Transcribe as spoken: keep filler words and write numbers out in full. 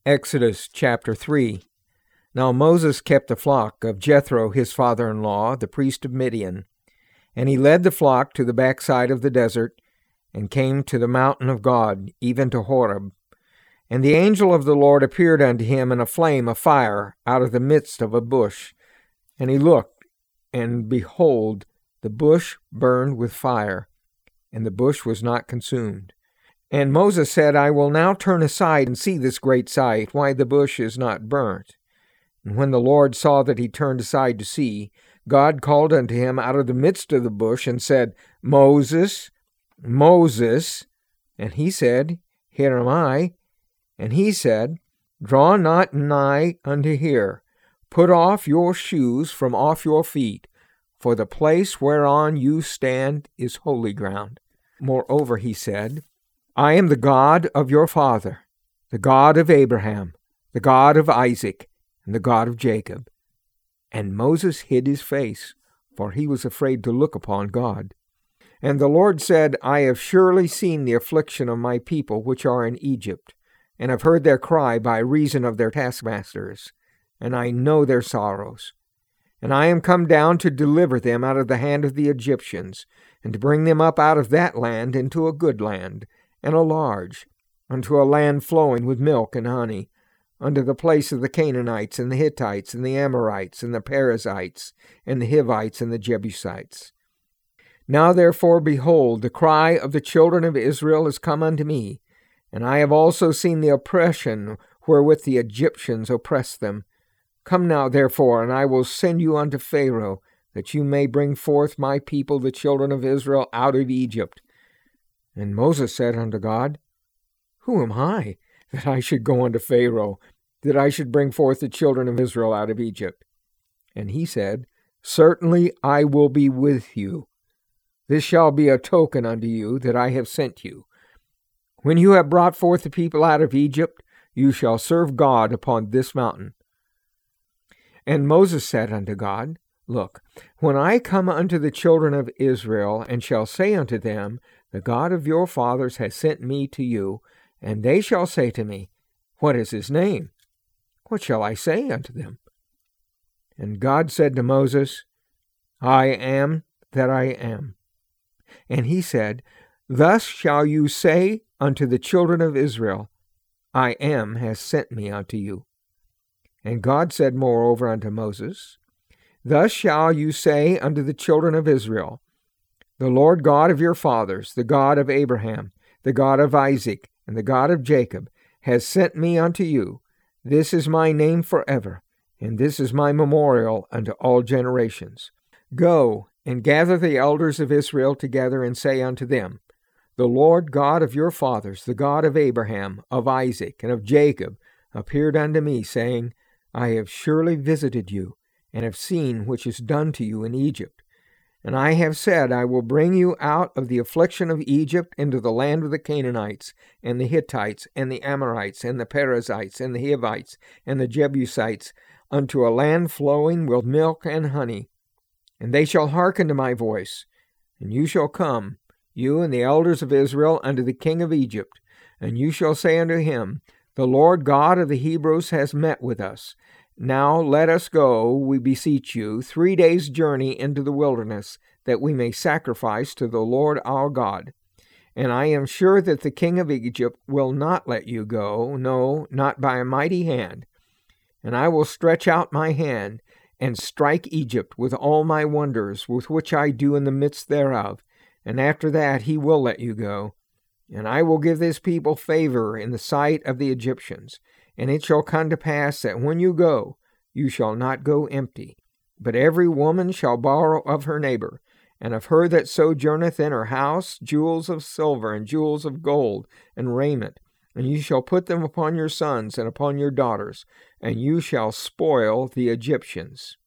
Exodus chapter three. Now Moses kept the flock of Jethro his father-in-law, the priest of Midian. And he led the flock to the backside of the desert, and came to the mountain of God, even to Horeb. And the angel of the Lord appeared unto him in a flame of fire out of the midst of a bush. And he looked, and behold, the bush burned with fire, and the bush was not consumed. And Moses said, I will now turn aside and see this great sight, why the bush is not burnt. And when the Lord saw that he turned aside to see, God called unto him out of the midst of the bush, and said, Moses, Moses. And he said, Here am I. And he said, Draw not nigh unto here. Put off your shoes from off your feet, for the place whereon you stand is holy ground. Moreover, he said, I am the God of your father, the God of Abraham, the God of Isaac, and the God of Jacob. And Moses hid his face, for he was afraid to look upon God. And the Lord said, I have surely seen the affliction of my people which are in Egypt, and have heard their cry by reason of their taskmasters, and I know their sorrows. And I am come down to deliver them out of the hand of the Egyptians, and to bring them up out of that land into a good land, and a large, unto a land flowing with milk and honey, unto the place of the Canaanites, and the Hittites, and the Amorites, and the Perizzites, and the Hivites, and the Jebusites. Now therefore, behold, the cry of the children of Israel is come unto me, and I have also seen the oppression wherewith the Egyptians oppress them. Come now therefore, and I will send you unto Pharaoh, that you may bring forth my people, the children of Israel, out of Egypt. And Moses said unto God, Who am I, that I should go unto Pharaoh, that I should bring forth the children of Israel out of Egypt? And he said, Certainly I will be with you. This shall be a token unto you that I have sent you. When you have brought forth the people out of Egypt, you shall serve God upon this mountain. And Moses said unto God, Look, when I come unto the children of Israel, and shall say unto them, The God of your fathers has sent me to you, and they shall say to me, What is his name? What shall I say unto them? And God said to Moses, I am that I am. And he said, Thus shall you say unto the children of Israel, I am has sent me unto you. And God said moreover unto Moses, Thus shall you say unto the children of Israel, The Lord God of your fathers, the God of Abraham, the God of Isaac, and the God of Jacob, has sent me unto you. This is my name forever, and this is my memorial unto all generations. Go, and gather the elders of Israel together, and say unto them, The Lord God of your fathers, the God of Abraham, of Isaac, and of Jacob, appeared unto me, saying, I have surely visited you, and have seen which is done to you in Egypt. And I have said, I will bring you out of the affliction of Egypt into the land of the Canaanites, and the Hittites, and the Amorites, and the Perizzites, and the Hivites, and the Jebusites, unto a land flowing with milk and honey. And they shall hearken to my voice. And you shall come, you and the elders of Israel, unto the king of Egypt. And you shall say unto him, The Lord God of the Hebrews has met with us. Now let us go, we beseech you, three days' journey into the wilderness, that we may sacrifice to the Lord our God. And I am sure that the king of Egypt will not let you go, no, not by a mighty hand. And I will stretch out my hand, and strike Egypt with all my wonders, with which I do in the midst thereof. And after that he will let you go. And I will give this people favor in the sight of the Egyptians. And it shall come to pass that when you go, you shall not go empty, but every woman shall borrow of her neighbor, and of her that sojourneth in her house, jewels of silver, and jewels of gold, and raiment. And you shall put them upon your sons and upon your daughters, and you shall spoil the Egyptians.